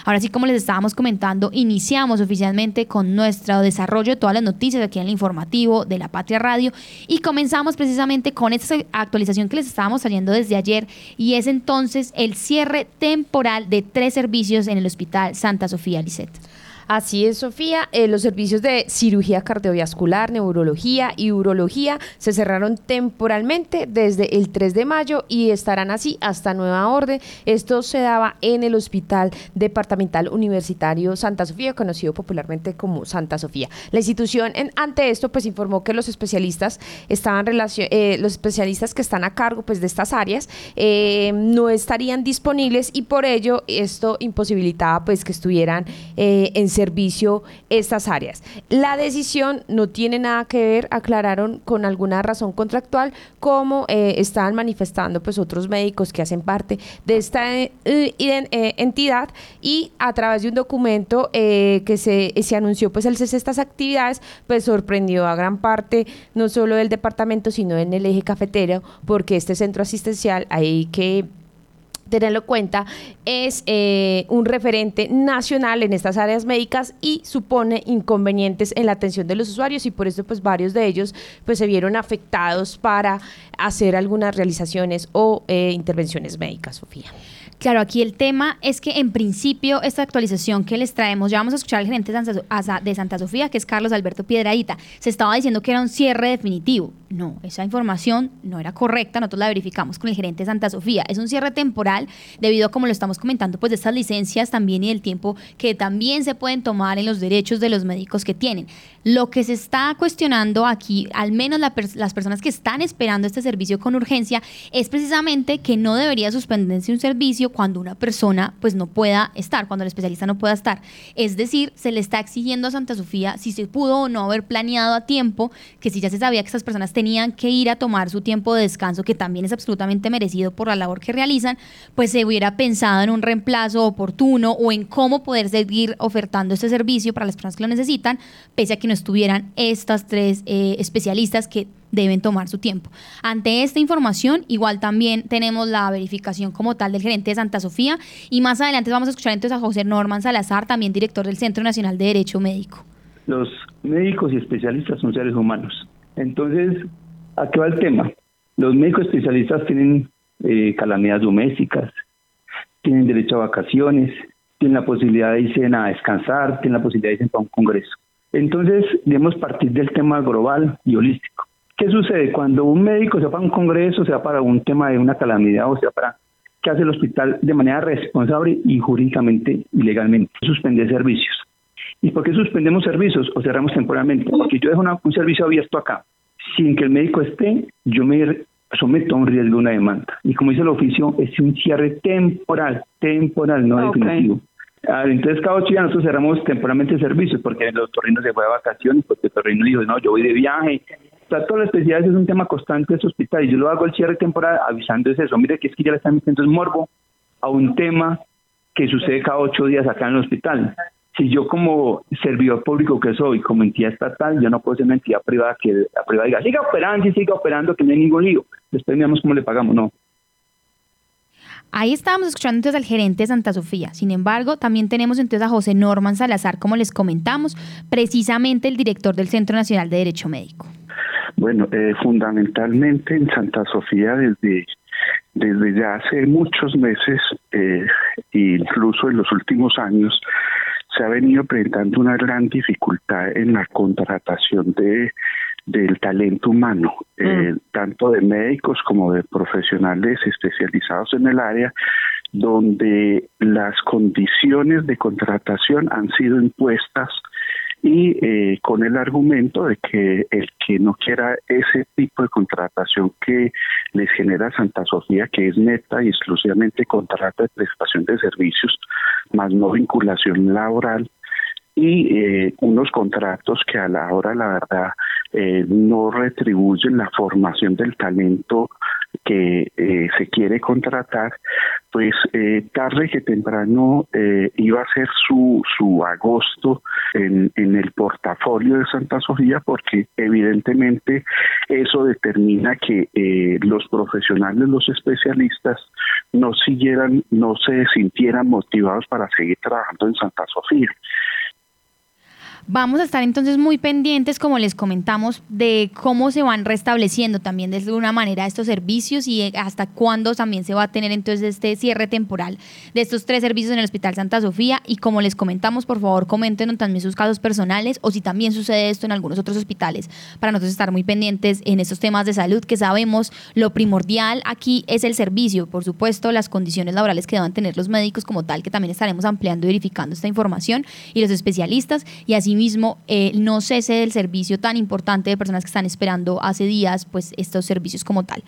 Ahora sí, como les estábamos comentando, iniciamos oficialmente con nuestro desarrollo de todas las noticias aquí en el informativo de La Patria Radio y comenzamos precisamente con esta actualización que les estábamos trayendo desde ayer, y es entonces el cierre temporal de 3 servicios en el Hospital Santa Sofía, Lisset. Así es, Sofía. Los servicios de cirugía cardiovascular, neurología y urología se cerraron temporalmente desde el 3 de mayo y estarán así hasta nueva orden. Esto se daba en el Hospital Departamental Universitario Santa Sofía, conocido popularmente como Santa Sofía. La institución, ante esto, pues informó que los especialistas los especialistas que están a cargo pues de estas áreas no estarían disponibles, y por ello esto imposibilitaba pues que estuvieran en servicio estas áreas. La decisión no tiene nada que ver, aclararon, con alguna razón contractual, como estaban manifestando pues otros médicos que hacen parte de esta entidad, y a través de un documento que se anunció pues el cese de estas actividades, pues sorprendió a gran parte no solo del departamento sino en el eje cafetero, porque este centro asistencial hay que tenerlo en cuenta, es un referente nacional en estas áreas médicas y supone inconvenientes en la atención de los usuarios, y por eso pues varios de ellos pues se vieron afectados para hacer algunas realizaciones o intervenciones médicas, Sofía. Claro, aquí el tema es que en principio esta actualización que les traemos, ya vamos a escuchar al gerente de Santa Sofía, que es Carlos Alberto Piedradita. Se estaba diciendo que era un cierre definitivo. No, esa información no era correcta, nosotros la verificamos con el gerente de Santa Sofía. Es un cierre temporal debido a, como lo estamos comentando, pues de estas licencias también y del tiempo que también se pueden tomar en los derechos de los médicos que tienen. Lo que se está cuestionando aquí, al menos las personas que están esperando este servicio con urgencia, es precisamente que no debería suspenderse un servicio cuando una persona pues no pueda estar, cuando el especialista no pueda estar. Es decir, se le está exigiendo a Santa Sofía si se pudo o no haber planeado a tiempo, que si ya se sabía que estas personas tenían que ir a tomar su tiempo de descanso, que también es absolutamente merecido por la labor que realizan, pues se hubiera pensado en un reemplazo oportuno o en cómo poder seguir ofertando este servicio para las personas que lo necesitan, pese a que no estuvieran estas 3 especialistas que deben tomar su tiempo. Ante esta información, igual también tenemos la verificación como tal del gerente de Santa Sofía, y más adelante vamos a escuchar entonces a José Norman Salazar, también director del Centro Nacional de Derecho Médico. Los médicos y especialistas son seres humanos. Entonces, ¿a qué va el tema? Los médicos especialistas tienen calamidades domésticas, tienen derecho a vacaciones, tienen la posibilidad de irse a descansar, tienen la posibilidad de irse para un congreso. Entonces, debemos partir del tema global y holístico. ¿Qué sucede? Cuando un médico se va para un congreso, se va para un tema de una calamidad, o sea, para ¿qué hace el hospital de manera responsable y jurídicamente y legalmente? Suspender servicios. ¿Y por qué suspendemos servicios o cerramos temporalmente? Porque yo dejo un servicio abierto acá. Sin que el médico esté, yo me someto a un riesgo de una demanda. Y como dice el oficio, es un cierre temporal, no definitivo. Entonces, cada 8 días nosotros cerramos temporalmente servicios, porque el otorrino se fue de vacaciones, porque el otorrino dijo, no, yo voy de viaje. O sea, todas las especialidades es un tema constante de ese hospital, y yo lo hago el cierre temporal avisando eso. Mire que es que ya le están metiendo el morbo a un tema que sucede cada 8 días acá en el hospital. Si yo como servidor público que soy, como entidad estatal, yo no puedo ser una entidad privada que la privada diga, siga operando, que no hay ningún lío. Después miramos cómo le pagamos, no. Ahí estábamos escuchando entonces al gerente de Santa Sofía. Sin embargo, también tenemos entonces a José Norman Salazar, como les comentamos, precisamente el director del Centro Nacional de Derecho Médico. Bueno, fundamentalmente en Santa Sofía desde ya hace muchos meses, incluso en los últimos años, se ha venido presentando una gran dificultad en la contratación del talento humano, tanto de médicos como de profesionales especializados en el área, donde las condiciones de contratación han sido impuestas y con el argumento de que el que no quiera ese tipo de contratación que les genera Santa Sofía, que es neta y exclusivamente contrato de prestación de servicios, más no vinculación laboral, y unos contratos que a la hora, la verdad, no retribuyen la formación del talento que se quiere contratar, pues tarde que temprano iba a ser su agosto en el portafolio de Santa Sofía, porque evidentemente eso determina que los profesionales, los especialistas, no se sintieran motivados para seguir trabajando en Santa Sofía. Vamos a estar entonces muy pendientes, como les comentamos, de cómo se van restableciendo también de alguna manera estos servicios y hasta cuándo también se va a tener entonces este cierre temporal de estos 3 servicios en el Hospital Santa Sofía. Y como les comentamos, por favor, comenten también sus casos personales o si también sucede esto en algunos otros hospitales, para nosotros estar muy pendientes en estos temas de salud, que sabemos lo primordial aquí es el servicio, por supuesto, las condiciones laborales que deban tener los médicos como tal, que también estaremos ampliando y verificando esta información, y los especialistas, y así mismo no cese del servicio tan importante de personas que están esperando hace días pues estos servicios como tal.